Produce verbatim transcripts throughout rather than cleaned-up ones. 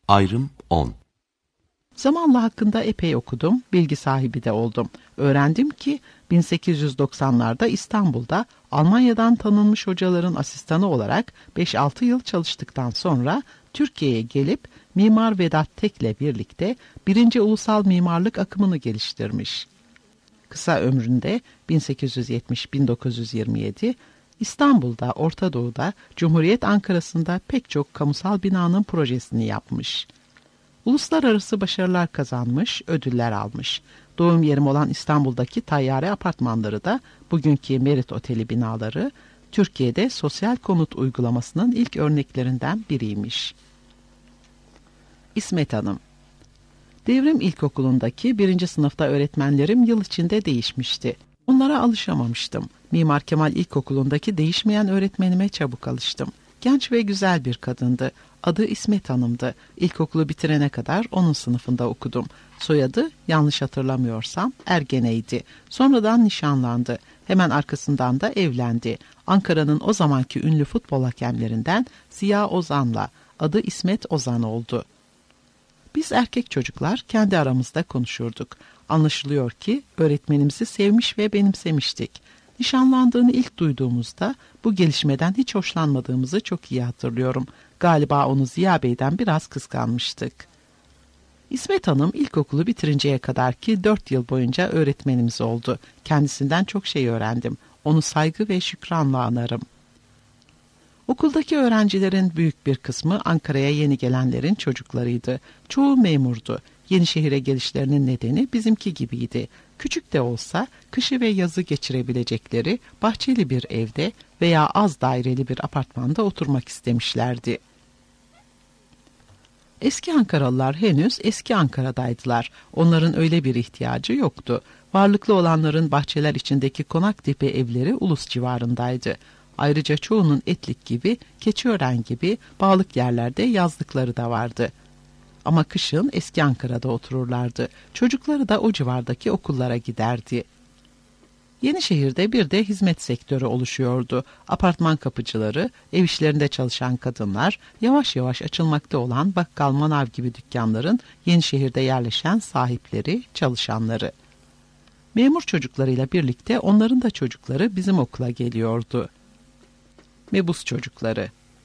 Ayrım on. Zamanla hakkında epey okudum, bilgi sahibi de oldum. Öğrendim ki bin sekiz yüz doksanlarda İstanbul'da Almanya'dan tanınmış hocaların asistanı olarak beş altı yıl çalıştıktan sonra Türkiye'ye gelip Mimar Vedat Tek'le birlikte birinci ulusal mimarlık akımını geliştirmiş. Kısa ömründe bin sekiz yüz yetmiş - bin dokuz yüz yirmi yedi İstanbul'da, Orta Doğu'da, Cumhuriyet Ankara'sında pek çok kamusal binanın projesini yapmış. Uluslararası başarılar kazanmış, ödüller almış. Doğum yerim olan İstanbul'daki Tayyare apartmanları da bugünkü Merit Oteli binaları, Türkiye'de sosyal konut uygulamasının ilk örneklerinden biriymiş. İsmet Hanım. Devrim İlkokulu'ndaki birinci sınıfta öğretmenlerim yıl içinde değişmişti. Onlara alışamamıştım. Mimar Kemal İlkokulu'ndaki değişmeyen öğretmenime çabuk alıştım. Genç ve güzel bir kadındı. Adı İsmet Hanım'dı. İlkokulu bitirene kadar onun sınıfında okudum. Soyadı, yanlış hatırlamıyorsam, Ergene'ydi. Sonradan nişanlandı. Hemen arkasından da evlendi. Ankara'nın o zamanki ünlü futbol hakemlerinden Ziya Ozan'la. Adı İsmet Ozan oldu. Biz erkek çocuklar kendi aramızda konuşurduk. Anlaşılıyor ki öğretmenimizi sevmiş ve benimsemiştik. Nişanlandığını ilk duyduğumuzda bu gelişmeden hiç hoşlanmadığımızı çok iyi hatırlıyorum. Galiba onu Ziya Bey'den biraz kıskanmıştık. İsmet Hanım ilkokulu bitirinceye kadar ki dört yıl boyunca öğretmenimiz oldu. Kendisinden çok şey öğrendim. Onu saygı ve şükranla anarım. Okuldaki öğrencilerin büyük bir kısmı Ankara'ya yeni gelenlerin çocuklarıydı. Çoğu memurdu. Yenişehir'e gelişlerinin nedeni bizimki gibiydi. Küçük de olsa kışı ve yazı geçirebilecekleri bahçeli bir evde veya az daireli bir apartmanda oturmak istemişlerdi. Eski Ankaralılar henüz eski Ankara'daydılar. Onların öyle bir ihtiyacı yoktu. Varlıklı olanların bahçeler içindeki konak tipi evleri Ulus civarındaydı. Ayrıca çoğunun Etlik gibi, Keçiören gibi bağlık yerlerde yazlıkları da vardı. Ama kışın eski Ankara'da otururlardı. Çocukları da o civardaki okullara giderdi. Yenişehir'de bir de hizmet sektörü oluşuyordu. Apartman kapıcıları, ev işlerinde çalışan kadınlar, yavaş yavaş açılmakta olan bakkal, manav gibi dükkanların Yenişehir'de yerleşen sahipleri, çalışanları. Memur çocuklarıyla birlikte onların da çocukları bizim okula geliyordu. Mebus çocukları.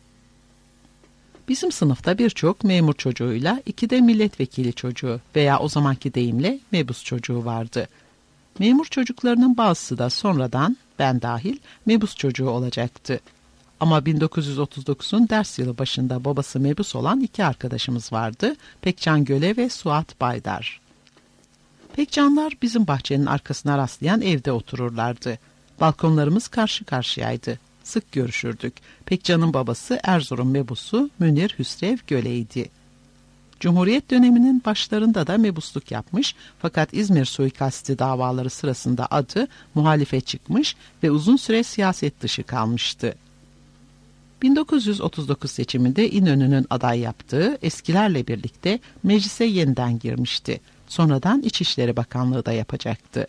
Bizim sınıfta birçok memur çocuğuyla iki de milletvekili çocuğu veya o zamanki deyimle mebus çocuğu vardı. Memur çocuklarının bazısı da sonradan, ben dahil, mebus çocuğu olacaktı. Ama bin dokuz yüz otuz dokuzun ders yılı başında babası mebus olan iki arkadaşımız vardı, Pekcan Göle ve Suat Baydar. Pekcanlar bizim bahçenin arkasına rastlayan evde otururlardı. Balkonlarımız karşı karşıyaydı. Sık görüşürdük. Pekcan'ın babası Erzurum mebusu Münir Hüsrev Göle'ydi. Cumhuriyet döneminin başlarında da mebusluk yapmış fakat İzmir suikasti davaları sırasında adı muhalife çıkmış ve uzun süre siyaset dışı kalmıştı. bin dokuz yüz otuz dokuz seçiminde İnönü'nün aday yaptığı eskilerle birlikte meclise yeniden girmişti. Sonradan İçişleri Bakanlığı da yapacaktı.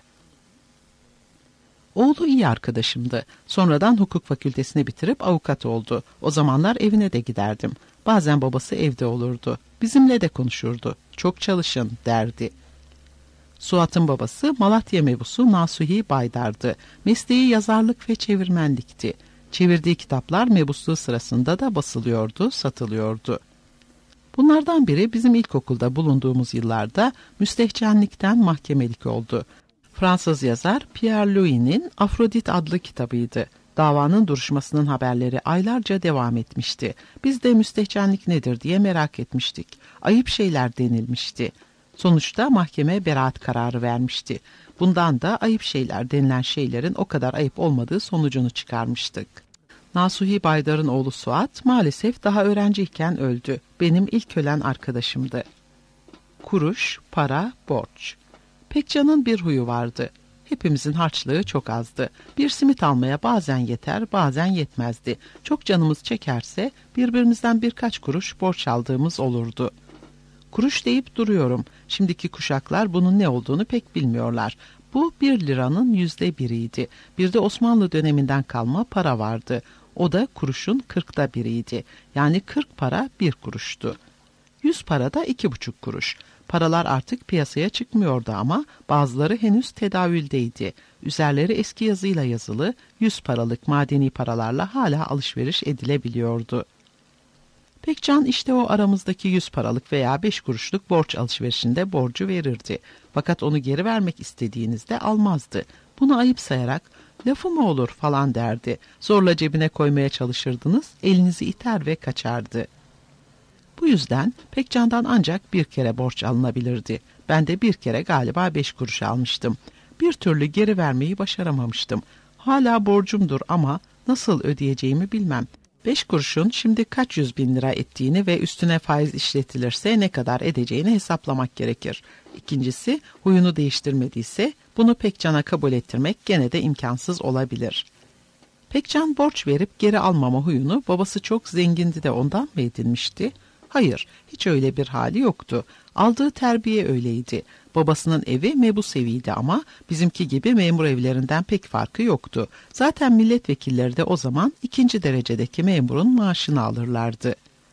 Oğlu iyi arkadaşımdı. Sonradan hukuk fakültesini bitirip avukat oldu. O zamanlar evine de giderdim. Bazen babası evde olurdu. Bizimle de konuşurdu. Çok çalışın derdi. Suat'ın babası Malatya mebusu Nasuhi Baydar'dı. Mesleği yazarlık ve çevirmenlikti. Çevirdiği kitaplar mebusluğu sırasında da basılıyordu, satılıyordu. Bunlardan biri bizim ilkokulda bulunduğumuz yıllarda müstehcenlikten mahkemelik oldu. Fransız yazar Pierre Louis'nin Afrodit adlı kitabıydı. Davanın duruşmasının haberleri aylarca devam etmişti. Biz de müstehcenlik nedir diye merak etmiştik. Ayıp şeyler denilmişti. Sonuçta mahkeme beraat kararı vermişti. Bundan da ayıp şeyler denilen şeylerin o kadar ayıp olmadığı sonucunu çıkarmıştık. Nasuhi Baydar'ın oğlu Suat maalesef daha öğrenciyken öldü. Benim ilk ölen arkadaşımdı. Kuruş, para, borç. Pekcan'ın bir huyu vardı. Hepimizin harçlığı çok azdı. Bir simit almaya bazen yeter, bazen yetmezdi. Çok canımız çekerse birbirimizden birkaç kuruş borç aldığımız olurdu. Kuruş deyip duruyorum. Şimdiki kuşaklar bunun ne olduğunu pek bilmiyorlar. Bu bir liranın yüzde biriydi. Bir de Osmanlı döneminden kalma para vardı. O da kuruşun kırkta biriydi. Yani kırk para bir kuruştu. Yüz para da iki buçuk kuruş. Paralar artık piyasaya çıkmıyordu ama bazıları henüz tedavüldeydi. Üzerleri eski yazıyla yazılı yüz paralık madeni paralarla hala alışveriş edilebiliyordu. Pekcan işte o aramızdaki yüz paralık veya beş kuruşluk borç alışverişinde borcu verirdi. Fakat onu geri vermek istediğinizde almazdı. Bunu ayıp sayarak lafı mı olur falan derdi. Zorla cebine koymaya çalışırdınız, elinizi iter ve kaçardı. Bu yüzden Pekcan'dan ancak bir kere borç alınabilirdi. Ben de bir kere galiba beş kuruş almıştım. Bir türlü geri vermeyi başaramamıştım. Hala borcumdur ama nasıl ödeyeceğimi bilmem. Beş kuruşun şimdi kaç yüz bin lira ettiğini ve üstüne faiz işletilirse ne kadar edeceğini hesaplamak gerekir. İkincisi, huyunu değiştirmediyse bunu Pekcan'a kabul ettirmek gene de imkansız olabilir. Pekcan borç verip geri almama huyunu babası çok zengindi de ondan mı edinmişti? Hayır, hiç öyle bir hali yoktu. Aldığı terbiye öyleydi. Babasının evi mebus eviydi ama bizimki gibi memur evlerinden pek farkı yoktu. Zaten milletvekilleri de o zaman ikinci derecedeki memurun maaşını alırlardı.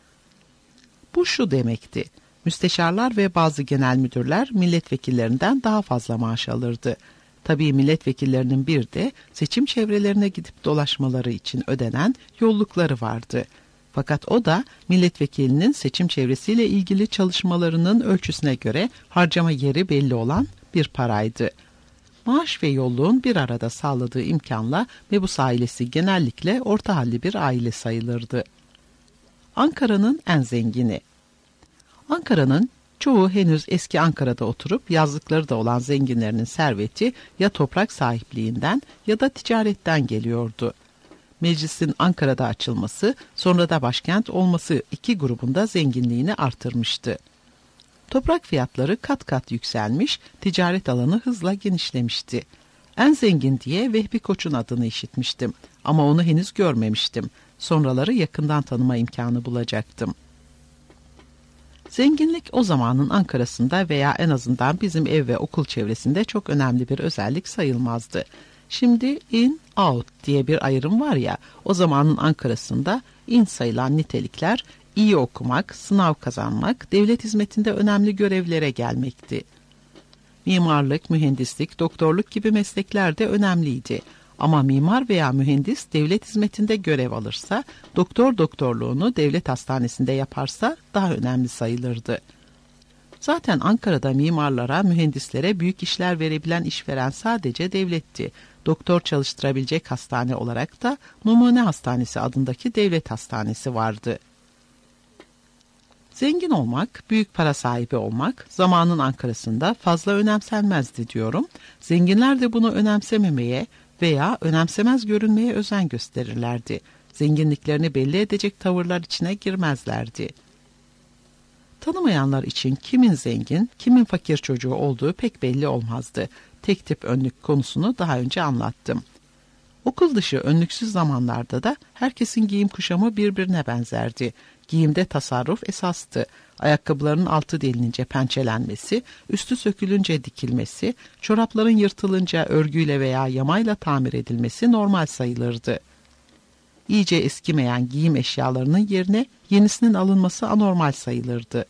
Bu şu demekti: müsteşarlar ve bazı genel müdürler milletvekillerinden daha fazla maaş alırdı. Tabii milletvekillerinin bir de seçim çevrelerine gidip dolaşmaları için ödenen yollukları vardı. Fakat o da milletvekilinin seçim çevresiyle ilgili çalışmalarının ölçüsüne göre harcama yeri belli olan bir paraydı. Maaş ve yolluğun bir arada sağladığı imkanla mebus ailesi genellikle orta halli bir aile sayılırdı. Ankara'nın en zengini. Ankara'nın çoğu henüz eski Ankara'da oturup yazlıkları da olan zenginlerinin serveti ya toprak sahipliğinden ya da ticaretten geliyordu. Meclisin Ankara'da açılması, sonra da başkent olması iki grubunda zenginliğini artırmıştı. Toprak fiyatları kat kat yükselmiş, ticaret alanı hızla genişlemişti. En zengin diye Vehbi Koç'un adını işitmiştim ama onu henüz görmemiştim. Sonraları yakından tanıma imkanı bulacaktım. Zenginlik o zamanın Ankara'sında veya en azından bizim ev ve okul çevresinde çok önemli bir özellik sayılmazdı. Şimdi in, out diye bir ayrım var ya, o zamanın Ankara'sında in sayılan nitelikler iyi okumak, sınav kazanmak, devlet hizmetinde önemli görevlere gelmekti. Mimarlık, mühendislik, doktorluk gibi meslekler de önemliydi. Ama mimar veya mühendis devlet hizmetinde görev alırsa, doktor doktorluğunu devlet hastanesinde yaparsa daha önemli sayılırdı. Zaten Ankara'da mimarlara, mühendislere büyük işler verebilen işveren sadece devletti. Doktor çalıştırabilecek hastane olarak da Numune Hastanesi adındaki devlet hastanesi vardı. Zengin olmak, büyük para sahibi olmak zamanın Ankara'sında fazla önemsenmezdi diyorum. Zenginler de bunu önemsememeye veya önemsemez görünmeye özen gösterirlerdi. Zenginliklerini belli edecek tavırlar içine girmezlerdi. Tanımayanlar için kimin zengin, kimin fakir çocuğu olduğu pek belli olmazdı. Tek tip önlük konusunu daha önce anlattım. Okul dışı önlüksüz zamanlarda da herkesin giyim kuşamı birbirine benzerdi. Giyimde tasarruf esastı. Ayakkabıların altı delinince pençelenmesi, üstü sökülünce dikilmesi, çorapların yırtılınca örgüyle veya yamayla tamir edilmesi normal sayılırdı. İyice eskimeyen giyim eşyalarının yerine yenisinin alınması anormal sayılırdı.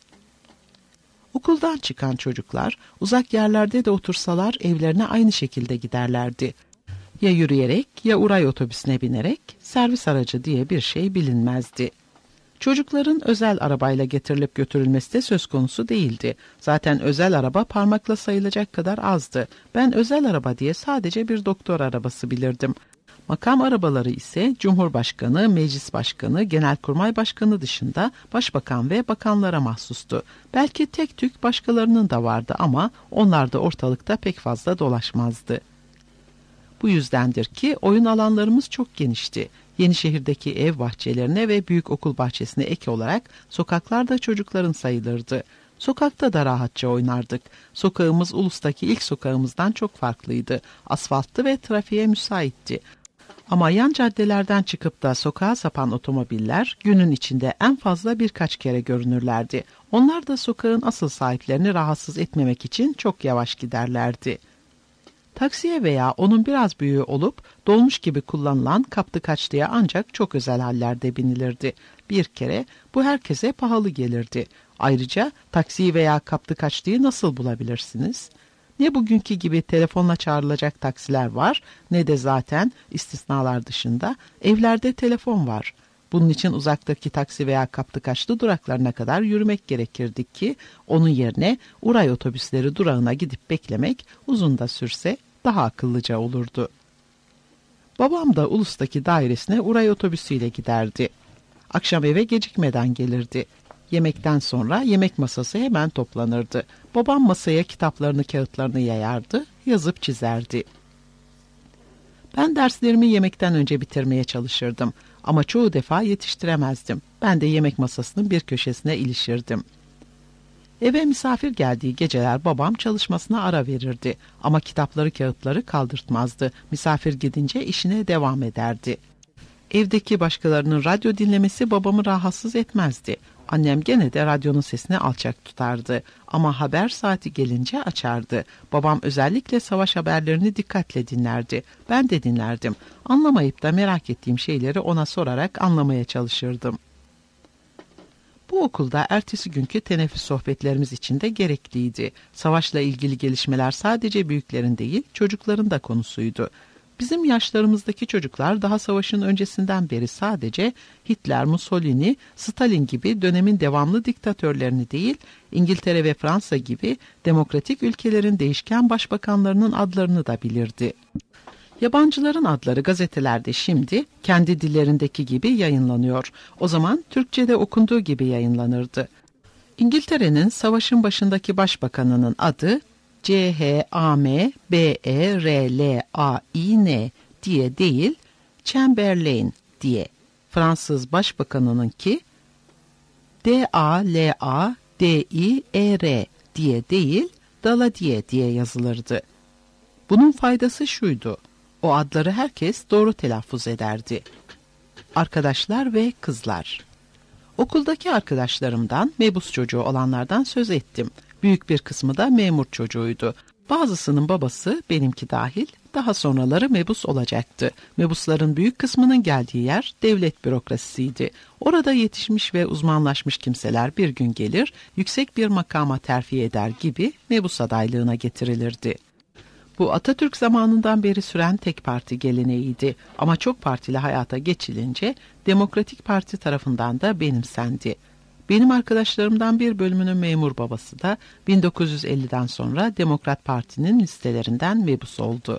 Okuldan çıkan çocuklar uzak yerlerde de otursalar evlerine aynı şekilde giderlerdi. Ya yürüyerek ya uray otobüsüne binerek, servis aracı diye bir şey bilinmezdi. Çocukların özel arabayla getirilip götürülmesi de söz konusu değildi. Zaten özel araba parmakla sayılacak kadar azdı. Ben özel araba diye sadece bir doktor arabası bilirdim. Makam arabaları ise Cumhurbaşkanı, Meclis Başkanı, Genelkurmay Başkanı dışında Başbakan ve bakanlara mahsustu. Belki tek tük başkalarının da vardı ama onlar da ortalıkta pek fazla dolaşmazdı. Bu yüzdendir ki oyun alanlarımız çok genişti. Yenişehir'deki ev bahçelerine ve büyük okul bahçesine ek olarak sokaklarda çocukların sayılırdı. Sokakta da rahatça oynardık. Sokağımız Ulus'taki ilk sokağımızdan çok farklıydı. Asfaltlı ve trafiğe müsaitti. Ama yan caddelerden çıkıp da sokağa sapan otomobiller günün içinde en fazla birkaç kere görünürlerdi. Onlar da sokağın asıl sahiplerini rahatsız etmemek için çok yavaş giderlerdi. Taksiye veya onun biraz büyüğü olup dolmuş gibi kullanılan kaptı kaçtıya ancak çok özel hallerde binilirdi. Bir kere bu herkese pahalı gelirdi. Ayrıca taksiyi veya kaptı kaçtıyı nasıl bulabilirsiniz? Ne bugünkü gibi telefonla çağrılacak taksiler var, ne de zaten istisnalar dışında evlerde telefon var. Bunun için uzaktaki taksi veya kaptı kaçtı duraklarına kadar yürümek gerekirdi ki onun yerine Uray otobüsleri durağına gidip beklemek uzun da sürse daha akıllıca olurdu. Babam da Ulus'taki dairesine Uray otobüsüyle giderdi. Akşam eve gecikmeden gelirdi. Yemekten sonra yemek masası hemen toplanırdı. Babam masaya kitaplarını, kağıtlarını yayardı, yazıp çizerdi. Ben derslerimi yemekten önce bitirmeye çalışırdım ama çoğu defa yetiştiremezdim. Ben de yemek masasının bir köşesine ilişirdim. Eve misafir geldiği geceler babam çalışmasına ara verirdi ama kitapları, kağıtları kaldırtmazdı. Misafir gidince işine devam ederdi. Evdeki başkalarının radyo dinlemesi babamı rahatsız etmezdi. Annem gene de radyonun sesini alçak tutardı ama haber saati gelince açardı. Babam özellikle savaş haberlerini dikkatle dinlerdi. Ben de dinlerdim. Anlamayıp da merak ettiğim şeyleri ona sorarak anlamaya çalışırdım. Bu okulda ertesi günkü teneffüs sohbetlerimiz için de gerekliydi. Savaşla ilgili gelişmeler sadece büyüklerin değil, çocukların da konusuydu. Bizim yaşlarımızdaki çocuklar daha savaşın öncesinden beri sadece Hitler, Mussolini, Stalin gibi dönemin devamlı diktatörlerini değil, İngiltere ve Fransa gibi demokratik ülkelerin değişken başbakanlarının adlarını da bilirdi. Yabancıların adları gazetelerde şimdi kendi dillerindeki gibi yayınlanıyor. O zaman Türkçe'de okunduğu gibi yayınlanırdı. İngiltere'nin savaşın başındaki başbakanının adı C H A M B E R L A I N diye değil, Chamberlain diye. Fransız başbakanınınki D A L A D I E R diye değil, Daladier diye yazılırdı. Bunun faydası şuydu: o adları herkes doğru telaffuz ederdi. Arkadaşlar ve kızlar. Okuldaki arkadaşlarımdan, mebus çocuğu olanlardan söz ettim. Büyük bir kısmı da memur çocuğuydu. Bazısının babası, benimki dahil, daha sonraları mebus olacaktı. Mebusların büyük kısmının geldiği yer devlet bürokrasisiydi. Orada yetişmiş ve uzmanlaşmış kimseler bir gün gelir, yüksek bir makama terfi eder gibi mebus adaylığına getirilirdi. Bu Atatürk zamanından beri süren tek parti geleneğiydi ama çok partili hayata geçilince Demokratik Parti tarafından da benimsendi. Benim arkadaşlarımdan bir bölümünün memur babası da bin dokuz yüz elliden sonra Demokrat Parti'nin listelerinden mebus oldu.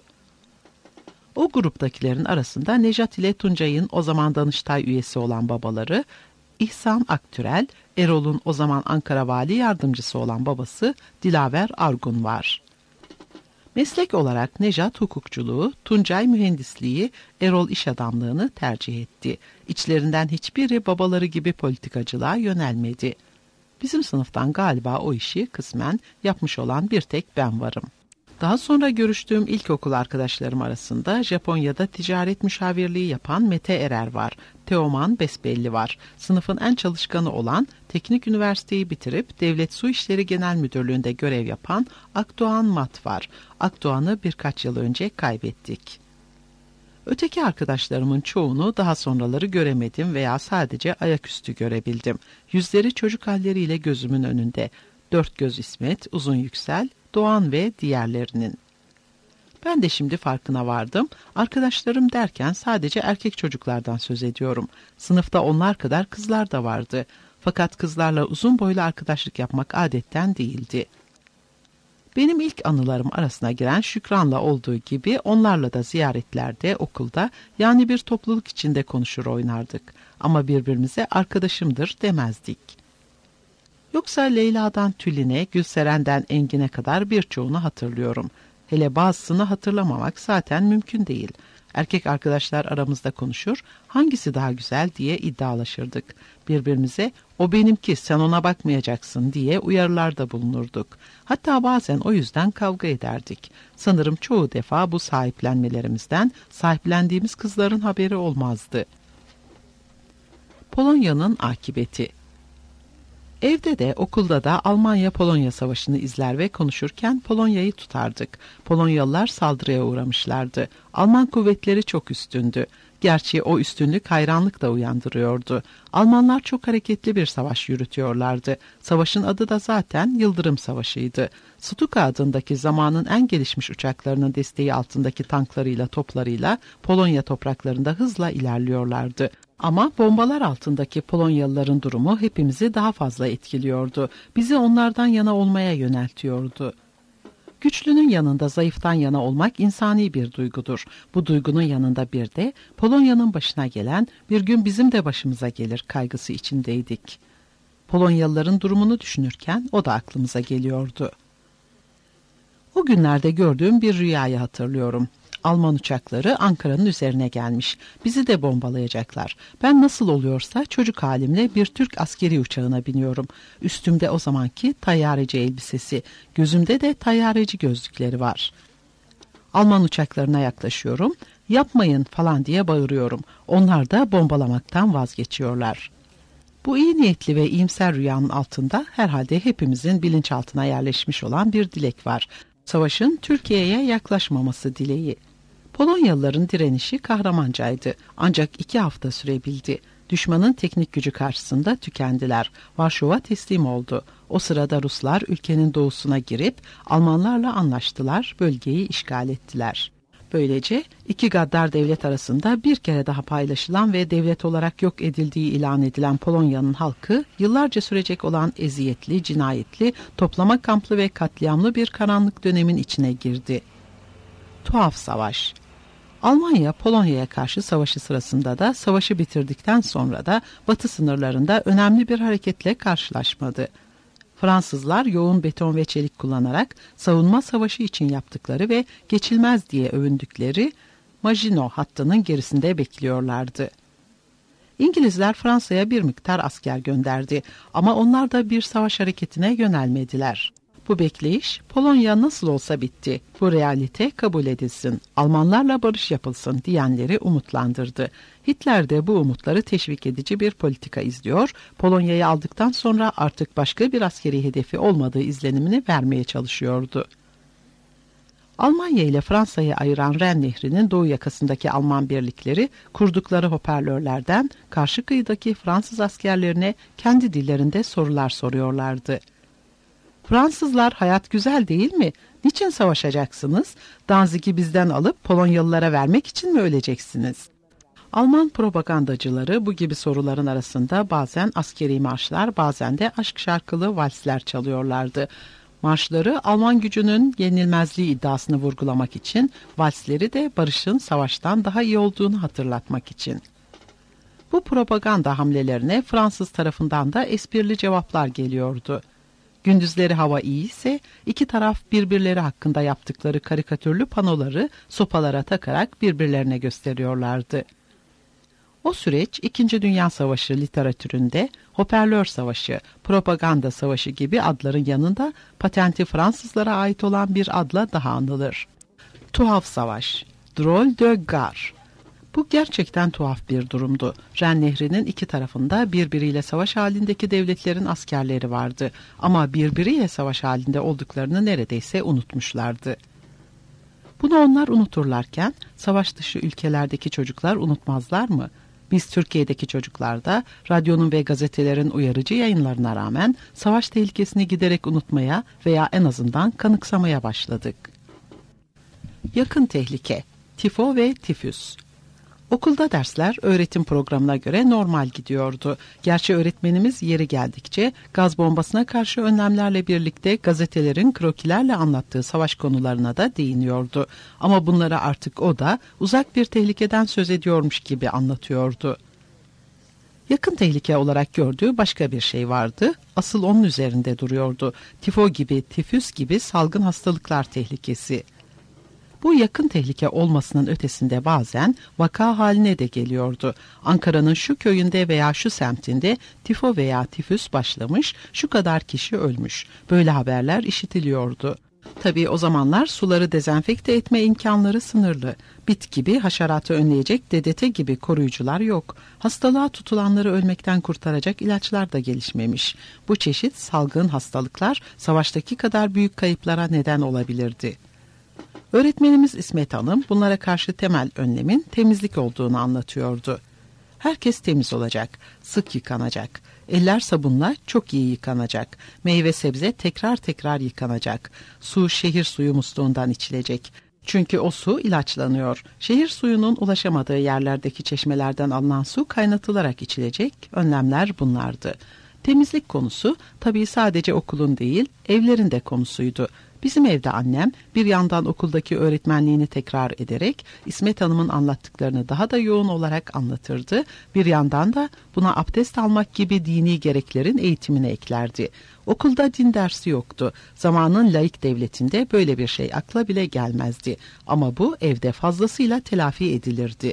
O gruptakilerin arasında Nejat ile Tuncay'ın o zaman Danıştay üyesi olan babaları, İhsan Aktürel, Erol'un o zaman Ankara Vali Yardımcısı olan babası Dilaver Argun var. Meslek olarak Nejat hukukçuluğu, Tuncay mühendisliği, Erol iş adamlığını tercih etti. İçlerinden hiçbiri babaları gibi politikacılığa yönelmedi. Bizim sınıftan galiba o işi kısmen yapmış olan bir tek ben varım. Daha sonra görüştüğüm ilkokul arkadaşlarım arasında Japonya'da ticaret müşavirliği yapan Mete Erer var. Teoman Besbelli var. Sınıfın en çalışkanı olan, teknik üniversiteyi bitirip Devlet Su İşleri Genel Müdürlüğü'nde görev yapan Akdoğan Mat var. Akdoğan'ı birkaç yıl önce kaybettik. Öteki arkadaşlarımın çoğunu daha sonraları göremedim veya sadece ayaküstü görebildim. Yüzleri çocuk halleriyle gözümün önünde. Dörtgöz İsmet, Uzun Yüksel, Doğan ve diğerlerinin. Ben de şimdi farkına vardım. Arkadaşlarım derken sadece erkek çocuklardan söz ediyorum. Sınıfta onlar kadar kızlar da vardı. Fakat kızlarla uzun boylu arkadaşlık yapmak adetten değildi. Benim ilk anılarım arasına giren Şükran'la olduğu gibi onlarla da ziyaretlerde, okulda, yani bir topluluk içinde konuşur oynardık. Ama birbirimize arkadaşımdır demezdik. Yoksa Leyla'dan Tülin'e, Gülseren'den Engin'e kadar birçoğunu hatırlıyorum. Hele bazısını hatırlamamak zaten mümkün değil. Erkek arkadaşlar aramızda konuşur, hangisi daha güzel diye iddialaşırdık. Birbirimize o benimki sen ona bakmayacaksın diye uyarılarda bulunurduk. Hatta bazen o yüzden kavga ederdik. Sanırım çoğu defa bu sahiplenmelerimizden sahiplendiğimiz kızların haberi olmazdı. Polonya'nın akıbeti. Evde de okulda da Almanya-Polonya savaşını izler ve konuşurken Polonya'yı tutardık. Polonyalılar saldırıya uğramışlardı. Alman kuvvetleri çok üstündü. Gerçi o üstünlük hayranlık da uyandırıyordu. Almanlar çok hareketli bir savaş yürütüyorlardı. Savaşın adı da zaten Yıldırım Savaşı'ydı. Stuka adındaki zamanın en gelişmiş uçaklarının desteği altındaki tanklarıyla, toplarıyla Polonya topraklarında hızla ilerliyorlardı. Ama bombalar altındaki Polonyalıların durumu hepimizi daha fazla etkiliyordu. Bizi onlardan yana olmaya yöneltiyordu. Güçlünün yanında zayıftan yana olmak insani bir duygudur. Bu duygunun yanında bir de Polonya'nın başına gelen, bir gün bizim de başımıza gelir kaygısı içindeydik. Polonyalıların durumunu düşünürken o da aklımıza geliyordu. O günlerde gördüğüm bir rüyayı hatırlıyorum. Alman uçakları Ankara'nın üzerine gelmiş. Bizi de bombalayacaklar. Ben nasıl oluyorsa çocuk halimle bir Türk askeri uçağına biniyorum. Üstümde o zamanki tayyareci elbisesi, gözümde de tayyareci gözlükleri var. Alman uçaklarına yaklaşıyorum. Yapmayın falan diye bağırıyorum. Onlar da bombalamaktan vazgeçiyorlar. Bu iyi niyetli ve iyimser rüyanın altında herhalde hepimizin bilinçaltına yerleşmiş olan bir dilek var. Savaşın Türkiye'ye yaklaşmaması dileği. Polonyalıların direnişi kahramancaydı. Ancak iki hafta sürebildi. Düşmanın teknik gücü karşısında tükendiler. Varşova teslim oldu. O sırada Ruslar ülkenin doğusuna girip Almanlarla anlaştılar, bölgeyi işgal ettiler. Böylece iki gaddar devlet arasında bir kere daha paylaşılan ve devlet olarak yok edildiği ilan edilen Polonya'nın halkı, yıllarca sürecek olan eziyetli, cinayetli, toplama kamplı ve katliamlı bir karanlık dönemin içine girdi. Tuhaf savaş. Almanya, Polonya'ya karşı savaşı sırasında da savaşı bitirdikten sonra da Batı sınırlarında önemli bir hareketle karşılaşmadı. Fransızlar yoğun beton ve çelik kullanarak savunma savaşı için yaptıkları ve geçilmez diye övündükleri Maginot hattının gerisinde bekliyorlardı. İngilizler Fransa'ya bir miktar asker gönderdi ama onlar da bir savaş hareketine yönelmediler. Bu bekleyiş Polonya nasıl olsa bitti, bu realite kabul edilsin, Almanlarla barış yapılsın diyenleri umutlandırdı. Hitler de bu umutları teşvik edici bir politika izliyor, Polonya'yı aldıktan sonra artık başka bir askeri hedefi olmadığı izlenimini vermeye çalışıyordu. Almanya ile Fransa'yı ayıran Ren Nehri'nin doğu yakasındaki Alman birlikleri kurdukları hoparlörlerden karşı kıyıdaki Fransız askerlerine kendi dillerinde sorular soruyorlardı. Fransızlar, hayat güzel değil mi? Niçin savaşacaksınız? Danzig'i bizden alıp Polonyalılara vermek için mi öleceksiniz? Alman propagandacıları bu gibi soruların arasında bazen askeri marşlar, bazen de aşk şarkılı valsler çalıyorlardı. Marşları Alman gücünün yenilmezliği iddiasını vurgulamak için, valsleri de barışın savaştan daha iyi olduğunu hatırlatmak için. Bu propaganda hamlelerine Fransız tarafından da esprili cevaplar geliyordu. Gündüzleri hava iyi ise iki taraf birbirleri hakkında yaptıkları karikatürlü panoları sopalara takarak birbirlerine gösteriyorlardı. O süreç İkinci Dünya Savaşı literatüründe hoparlör savaşı, propaganda savaşı gibi adların yanında patenti Fransızlara ait olan bir adla daha anılır. Tuhaf savaş, drôle de guerre. Bu gerçekten tuhaf bir durumdu. Ren Nehri'nin iki tarafında birbiriyle savaş halindeki devletlerin askerleri vardı. Ama birbiriyle savaş halinde olduklarını neredeyse unutmuşlardı. Bunu onlar unuturlarken savaş dışı ülkelerdeki çocuklar unutmazlar mı? Biz Türkiye'deki çocuklar da radyonun ve gazetelerin uyarıcı yayınlarına rağmen savaş tehlikesini giderek unutmaya veya en azından kanıksamaya başladık. Yakın tehlike, tifo ve tifüs. Okulda dersler öğretim programına göre normal gidiyordu. Gerçi öğretmenimiz yeri geldikçe gaz bombasına karşı önlemlerle birlikte gazetelerin krokilerle anlattığı savaş konularına da değiniyordu. Ama bunları artık o da uzak bir tehlikeden söz ediyormuş gibi anlatıyordu. Yakın tehlike olarak gördüğü başka bir şey vardı. Asıl onun üzerinde duruyordu. Tifo gibi, tifüs gibi salgın hastalıklar tehlikesi. Bu yakın tehlike olmasının ötesinde bazen vaka haline de geliyordu. Ankara'nın şu köyünde veya şu semtinde tifo veya tifüs başlamış, şu kadar kişi ölmüş. Böyle haberler işitiliyordu. Tabii o zamanlar suları dezenfekte etme imkanları sınırlı. Bit gibi haşeratı önleyecek D D T gibi koruyucular yok. Hastalığa tutulanları ölmekten kurtaracak ilaçlar da gelişmemiş. Bu çeşit salgın hastalıklar savaştaki kadar büyük kayıplara neden olabilirdi. Öğretmenimiz İsmet Hanım bunlara karşı temel önlemin temizlik olduğunu anlatıyordu. Herkes temiz olacak, sık yıkanacak, eller sabunla çok iyi yıkanacak, meyve sebze tekrar tekrar yıkanacak, su şehir suyu musluğundan içilecek. Çünkü o su ilaçlanıyor. Şehir suyunun ulaşamadığı yerlerdeki çeşmelerden alınan su kaynatılarak içilecek. Önlemler bunlardı. Temizlik konusu tabii sadece okulun değil, evlerin de konusuydu. Bizim evde annem bir yandan okuldaki öğretmenliğini tekrar ederek İsmet Hanım'ın anlattıklarını daha da yoğun olarak anlatırdı. Bir yandan da buna abdest almak gibi dini gereklerin eğitimini eklerdi. Okulda din dersi yoktu. Zamanın laik devletinde böyle bir şey akla bile gelmezdi. Ama bu evde fazlasıyla telafi edilirdi.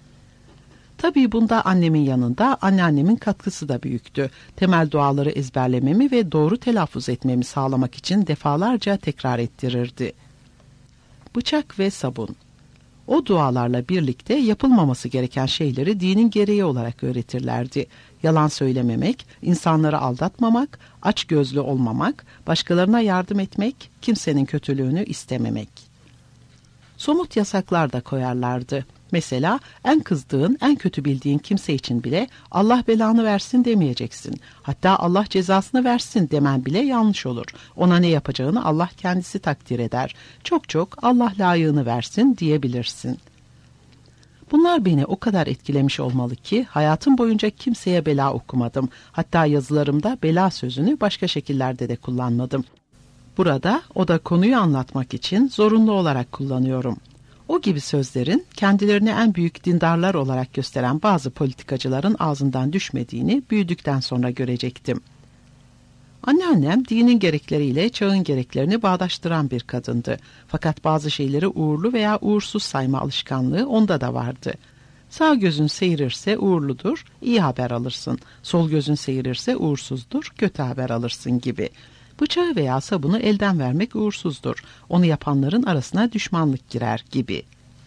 Tabii bunda annemin yanında anneannemin katkısı da büyüktü. Temel duaları ezberlememi ve doğru telaffuz etmemi sağlamak için defalarca tekrar ettirirdi. Bıçak ve sabun. O dualarla birlikte yapılmaması gereken şeyleri dinin gereği olarak öğretirlerdi. Yalan söylememek, insanları aldatmamak, açgözlü olmamak, başkalarına yardım etmek, kimsenin kötülüğünü istememek. Somut yasaklar da koyarlardı. Mesela en kızdığın, en kötü bildiğin kimse için bile Allah belanı versin demeyeceksin. Hatta Allah cezasını versin demen bile yanlış olur. Ona ne yapacağını Allah kendisi takdir eder. Çok çok Allah layığını versin diyebilirsin. Bunlar beni o kadar etkilemiş olmalı ki hayatım boyunca kimseye bela okumadım. Hatta yazılarımda bela sözünü başka şekillerde de kullanmadım. Burada o da konuyu anlatmak için zorunlu olarak kullanıyorum. O gibi sözlerin kendilerini en büyük dindarlar olarak gösteren bazı politikacıların ağzından düşmediğini büyüdükten sonra görecektim. Anneannem dinin gerekleriyle çağın gereklerini bağdaştıran bir kadındı. Fakat bazı şeyleri uğurlu veya uğursuz sayma alışkanlığı onda da vardı. Sağ gözün seyirse uğurludur, iyi haber alırsın. Sol gözün seyirse uğursuzdur, kötü haber alırsın gibi. Bıçağı veya sabunu elden vermek uğursuzdur. Onu yapanların arasına düşmanlık girer gibi.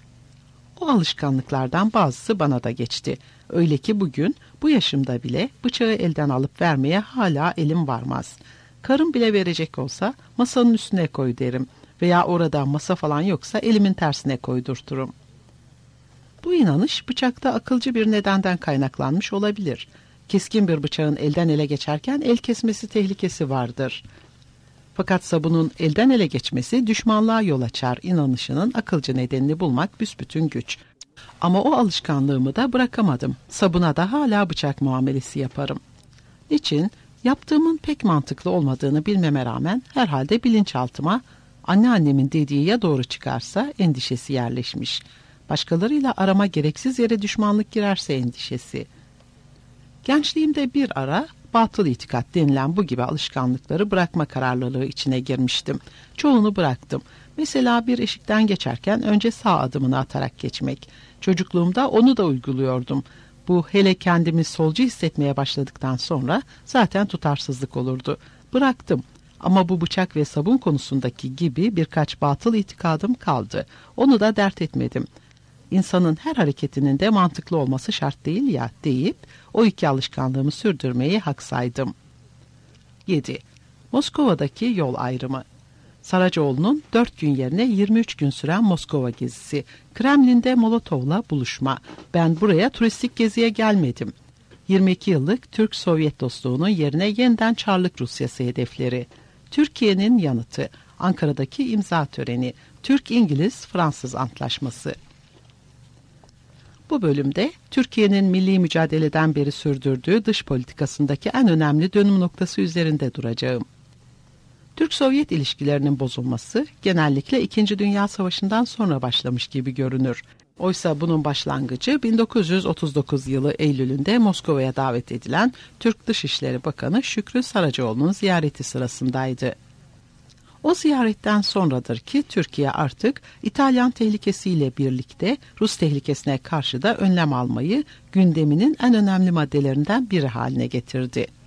O alışkanlıklardan bazısı bana da geçti. Öyle ki bugün bu yaşımda bile bıçağı elden alıp vermeye hala elim varmaz. Karım bile verecek olsa masanın üstüne koy derim. Veya orada masa falan yoksa elimin tersine koydurturum. Bu inanış bıçakta akılcı bir nedenden kaynaklanmış olabilir. Keskin bir bıçağın elden ele geçerken el kesmesi tehlikesi vardır. Fakat sabunun elden ele geçmesi düşmanlığa yol açar inanışının akılcı nedenini bulmak büsbütün güç. Ama o alışkanlığımı da bırakamadım. Sabuna da hala bıçak muamelesi yaparım. Niçin? Yaptığımın pek mantıklı olmadığını bilmeme rağmen herhalde bilinçaltıma anneannemin dediği ya doğru çıkarsa endişesi yerleşmiş. Başkalarıyla arama gereksiz yere düşmanlık girerse endişesi. Gençliğimde bir ara batıl itikat denilen bu gibi alışkanlıkları bırakma kararlılığı içine girmiştim. Çoğunu bıraktım. Mesela bir eşikten geçerken önce sağ adımını atarak geçmek. Çocukluğumda onu da uyguluyordum. Bu hele kendimi solcu hissetmeye başladıktan sonra zaten tutarsızlık olurdu. Bıraktım. Ama bu bıçak ve sabun konusundaki gibi birkaç batıl itikadım kaldı. Onu da dert etmedim. İnsanın her hareketinin de mantıklı olması şart değil ya deyip o iki alışkanlığımı sürdürmeyi hak saydım. yedi. Moskova'daki yol ayrımı. Saracoğlu'nun dört gün yerine yirmi üç gün süren Moskova gezisi. Kremlin'de Molotov'la buluşma. Ben buraya turistik geziye gelmedim. yirmi iki yıllık Türk-Sovyet dostluğunun yerine yeniden Çarlık Rusyası hedefleri. Türkiye'nin yanıtı. Ankara'daki imza töreni. Türk-İngiliz-Fransız antlaşması. Bu bölümde Türkiye'nin milli mücadeleden beri sürdürdüğü dış politikasındaki en önemli dönüm noktası üzerinde duracağım. Türk-Sovyet ilişkilerinin bozulması genellikle İkinci Dünya Savaşı'ndan sonra başlamış gibi görünür. Oysa bunun başlangıcı bin dokuz yüz otuz dokuz yılı Eylül'ünde Moskova'ya davet edilen Türk Dışişleri Bakanı Şükrü Saracoğlu'nun ziyareti sırasındaydı. O ziyaretten sonradır ki Türkiye artık İtalyan tehlikesiyle birlikte Rus tehlikesine karşı da önlem almayı gündeminin en önemli maddelerinden biri haline getirdi.